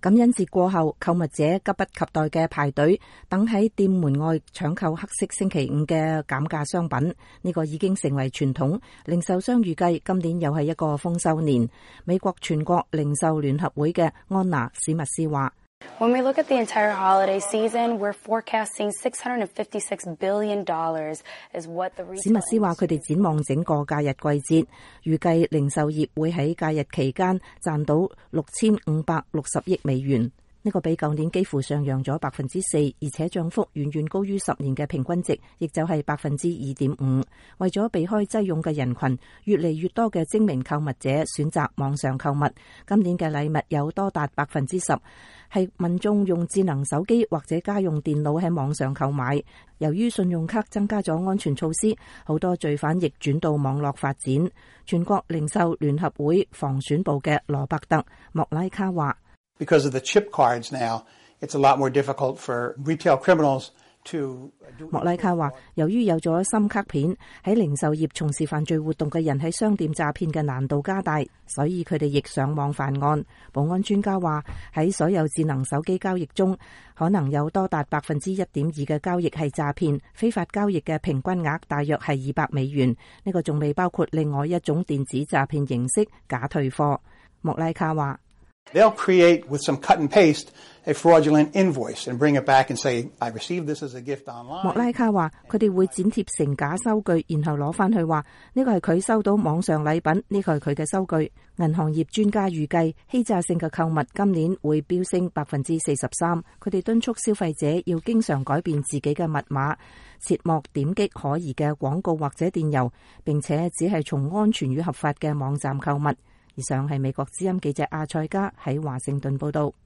感恩節過後，購物者急不及待嘅排隊等喺店門外搶購黑色星期五嘅減價商品，呢個已經成為傳統。零售商預計今年又係一個豐收年。美國全國零售聯合會嘅安娜史密斯話 ：When we look at the entire holiday season, we're forecasting $656 billion is what the retail. 史密斯話佢哋展望整個假日季節，預計零售業會喺假日期間賺到6560億美元。呢個比舊年幾乎上揚咗4%，而且漲幅遠遠高於10年嘅平均值，亦就係2.5%。為咗避開擠擁嘅人群，越嚟越多嘅精明購物者選擇網上購物。今年嘅禮物有多達10%係民眾用智能手機或者家用電腦喺網上購買。由於信用卡增加咗安全措施，好多罪犯亦轉到網絡發展。全國零售聯合會防選部嘅羅伯特莫拉卡話 ：Because of the chip cards now, it's a lot more difficult for retail criminals to. 莫拉卡話，由於有咗深卡片，喺零售業從事犯罪活動嘅人喺商店詐騙嘅難度加大，所以佢哋亦上網犯案。保安專家話，喺所有智能手機交易中，可能有多達1.2%嘅交易係詐騙，非法交易嘅平均額大約係200美元。呢個仲未包括另外一種電子詐騙形式假退貨。莫拉卡話 ：They'll create with some cut and paste a fraudulent invoice and bring it back and say, I received this as a gift online. 莫拉卡話，佢哋會剪貼成假收據，然後攞翻去話呢個係佢收到網上禮品，呢個係佢嘅收據。銀行業專家預計欺詐性嘅購物今年會飆升43%。佢哋敦促消費者要經常改變自己嘅密碼，切莫點擊可疑嘅廣告或者電郵，並且只係從安全與合法嘅網站購物。以上係美國之音記者阿塞加喺華盛頓報道。